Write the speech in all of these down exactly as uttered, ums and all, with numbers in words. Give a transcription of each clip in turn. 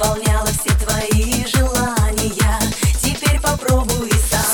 выполняла все твои желания. Теперь попробуй и сам.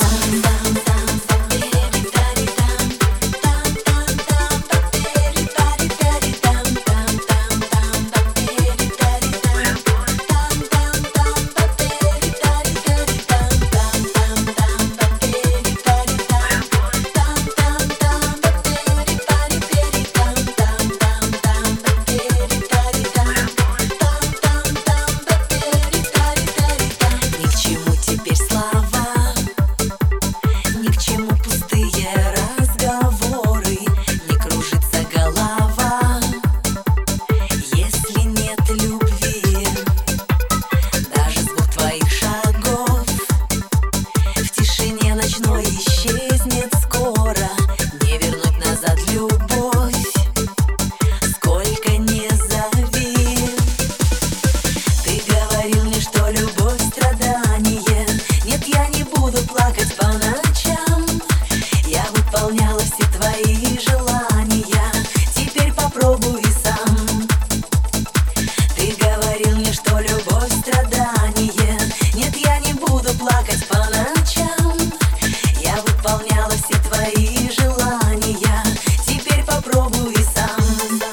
Исчезнет скоро, не вернуть назад любовь, сколько не зови. Ты говорил мне, что любовь страдание. Нет, я не буду плакать по ночам. Я выполняла все твои желания. Теперь попробуй сам. Ты говорил мне, что любовь страдание. Нет, я не буду плакать по ночам. Я выполняла все твои желания. Теперь попробуй сам.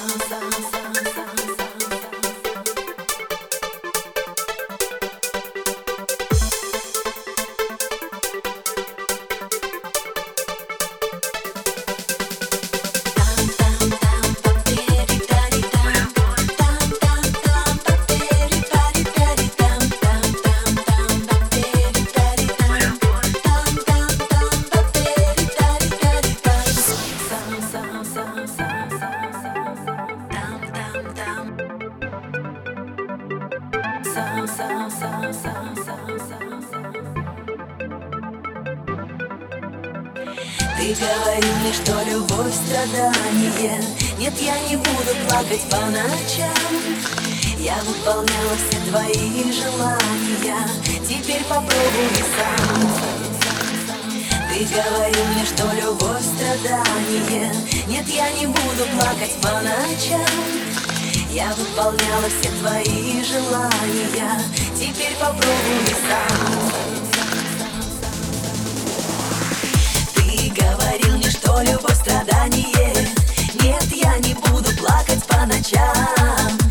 Ты говорил мне, что любовь страдание. Нет, я не буду плакать по ночам. Я выполняла все твои желания. Теперь попробуй сам. Ты говорил мне, что любовь страдание. Нет, я не буду плакать по ночам. Я выполняла все твои желания. Теперь попробуй сам. Ты говорил мне, что любовь страдание. Нет, я не буду плакать по ночам.